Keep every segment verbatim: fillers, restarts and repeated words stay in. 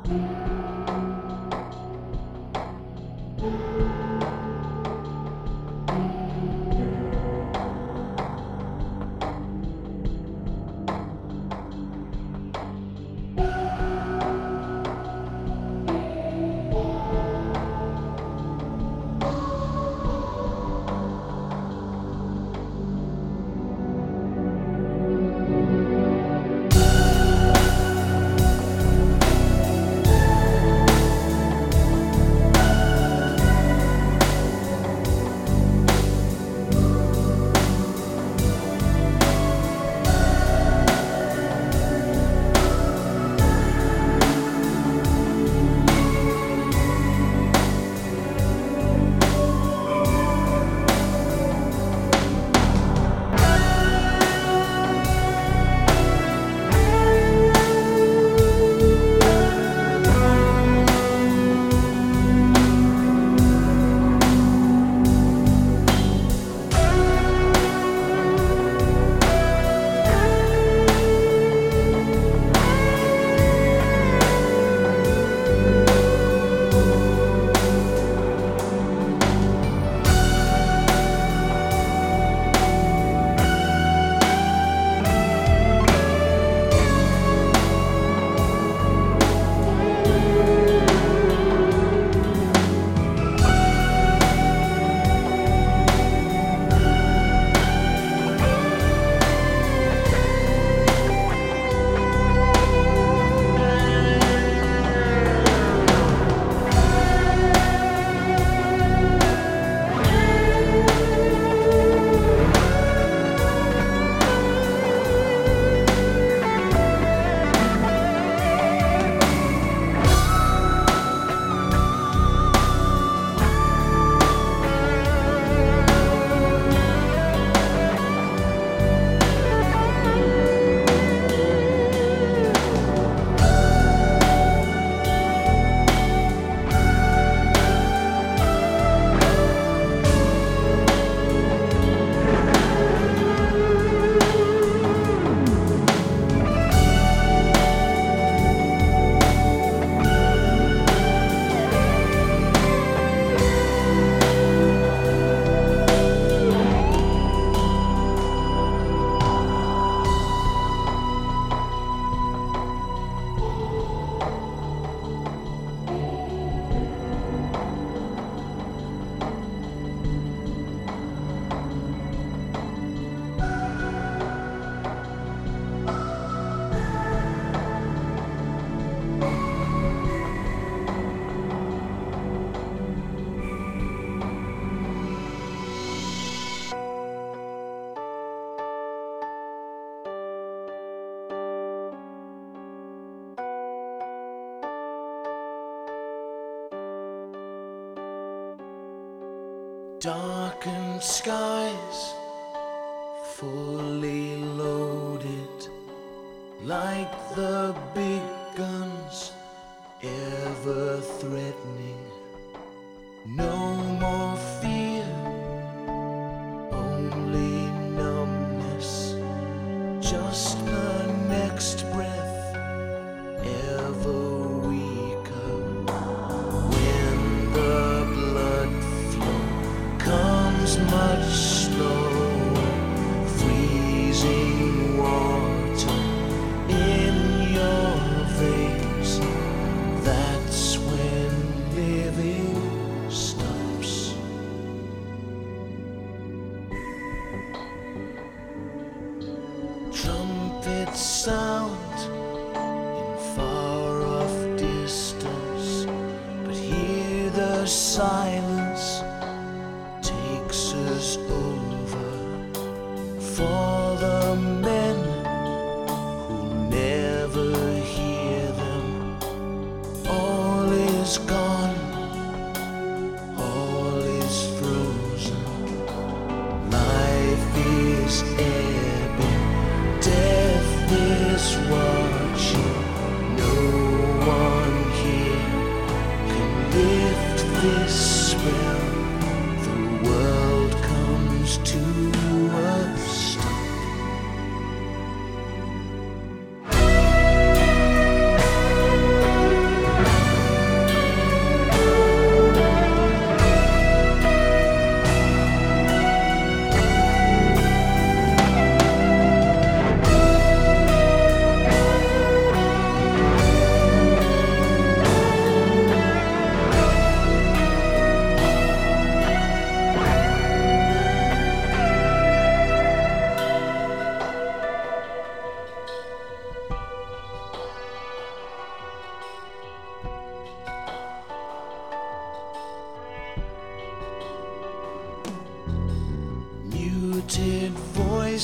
Darkened skies, fully loaded, like the big guns, ever threatening. No more fear, only numbness, just the next breath, ever weaker. When the blood flow comes much slower, freezing water in your veins, that's when living stops. Trumpets sound in far-off distance, but hear the silence takes us over. For the men who never hear them, all is gone, all is frozen. Life is ebbing, death is what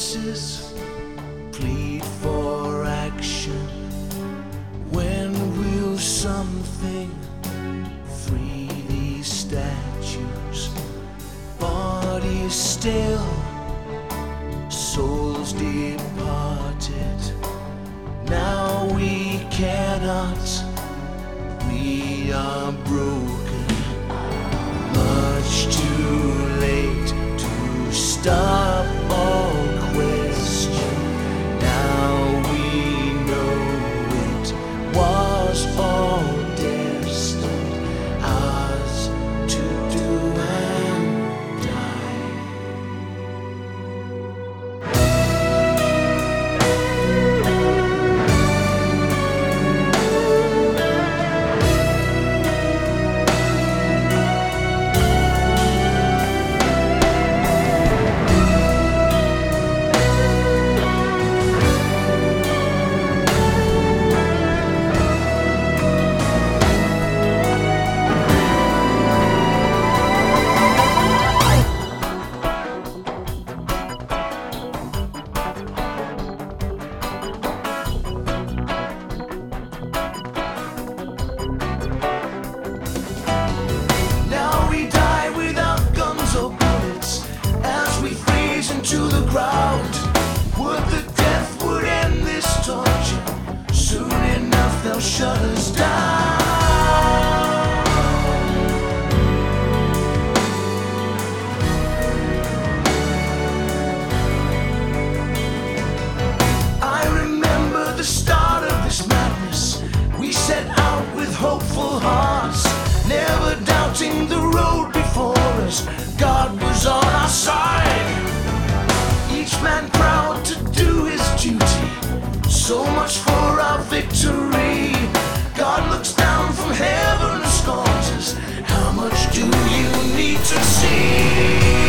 voices plead for action. When will something free these statues? Bodies still, souls departed. Now we cannot, we are broken. Much too late to stop all question. Now we know it was all destined, ours to do and die. To the ground, would the death would end this torture. Soon enough they'll shut us down. I remember the start of this madness. We set out with hopeful hearts, never doubting the road before us. God was on our side, each man proud to do his duty. So much for our victory. God looks down from heaven and scorns us. How much do you need to see?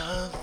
other.